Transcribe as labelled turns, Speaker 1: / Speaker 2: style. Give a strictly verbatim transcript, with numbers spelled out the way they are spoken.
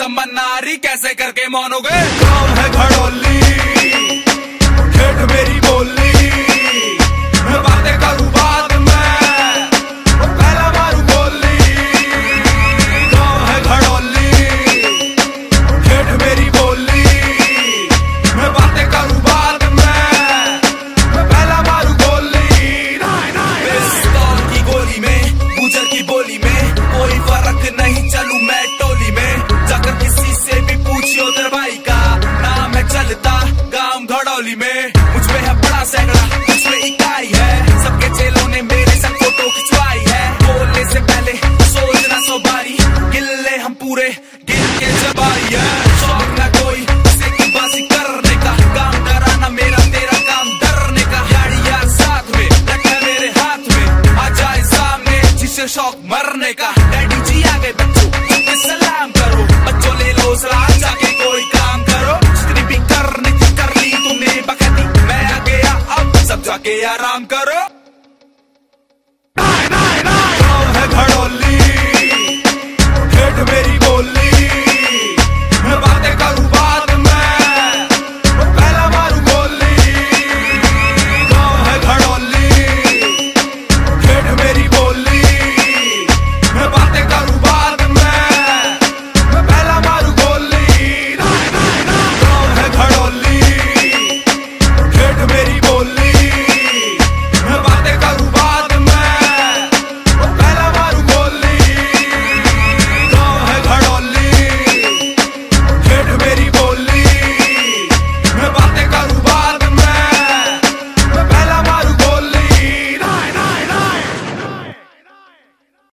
Speaker 1: समन्नारी कैसे करके मानोगे। गाँव है घड़ोली, ठेठ मेरी बोली, मैं बातें करूँ बाद में, पहला मारू गोली। गाँव है घड़ोली, ठेठ मेरी बोली, मैं बातें करूँ बाद में, पहला मारू गोली। पिस्तौल की गोली में, गुजर की बोली में, कोई फर्क नहीं, चलूं मैं टोली में। जाकर किसी से भी पूछियो तेरे भाई का नाम है चलता गांव घड़ौली में। मुझ पे है बड़ा सैकड़ा